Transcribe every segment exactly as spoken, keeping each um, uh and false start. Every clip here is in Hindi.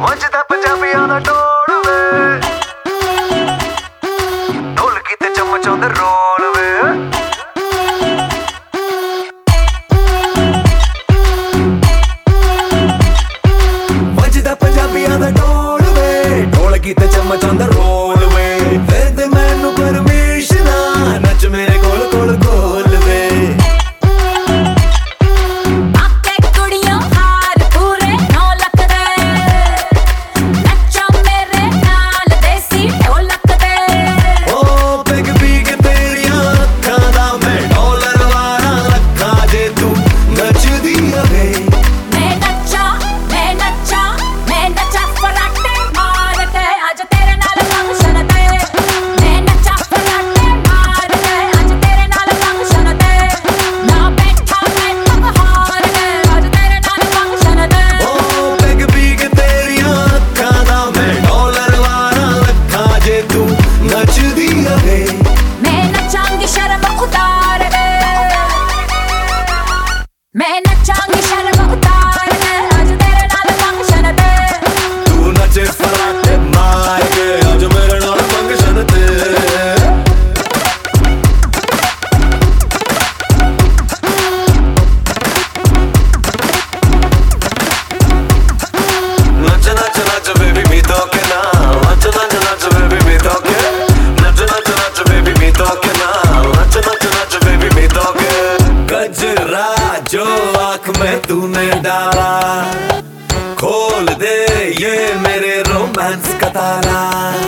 ਵੱਜਦਾ ਪੰਜਾਬੀਆਂ ਦਾ ਢੋਲ ਵੇ, ਢੋਲਕੀ ਤੇ ਚਮਚਾਉਂਦੇ ਰੋਲ ਵੇ। ਵੱਜਦਾ ਪੰਜਾਬੀਆਂ ਦਾ ਢੋਲ ਵੇ, ਢੋਲਕੀ ਤੇ ਚਮਚਾਉਂਦਾ ਰੋਲ ਵੇ। ਫਿਰ ਦੇ ਮੈਨੂੰ ਪਰਮਿਸ਼ਨ ਆ, ਨੱਚ ਮੇਰੇ ਕੋਲ ਕੋਲ ਕੋਲ ਵੇ। मैं नचांगी शर्म उतार के आज तेरे नाल फंक्शन ते। तू नचे फराटे मार के आज मेरे नाल फंक्शन ते। नच नच नच बेबी मी तो के ना, नच नच नच बेबी मी तो के, नच नच नच बेबी मी तो के ना, नच नच नच बेबी मी तो के। गजरा जो आँख में तूने डाला, खोल दे ये मेरे रोमांस का ताला।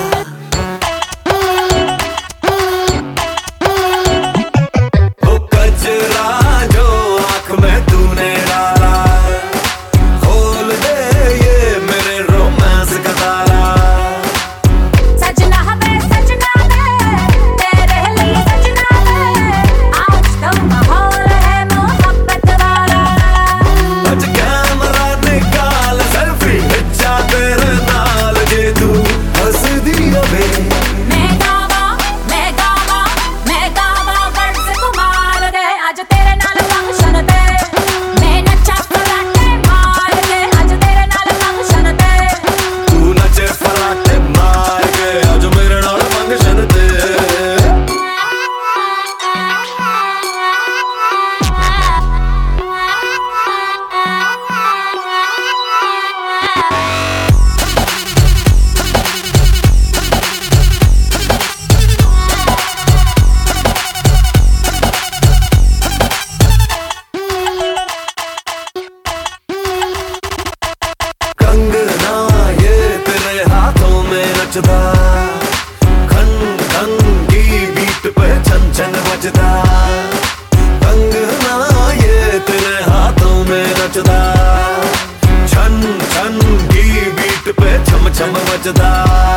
वो गजरा जो आँख में तूने डाला, खोल दे ये मेरे रोमांस का ताला। सजना वे सजना वे तेरे लिए सजना वे, आज तो माहौल है मोहब्बत वाला। आज कैमरा निकाल सेल्फी खिंचा तेरे नाल, जे तू हंस दिया वे। मैं गावा मैं गावा मैं गावा वर्ड्स कुमार दे आज तेरे नाल फंक्शन ते। मैं नचा फराटे मार के आज तेरे नाल फंक्शन ते। तू नचे फराटे मार के आज मेरे नाल फंक्शन ते। कंगना ये तेरे हाथों में नचदा, खन खन की बीट पे छन छन बजदा। कंगना ये तेरे हाथों में नचदा, छन छन की बीट पे छम छम बजदा।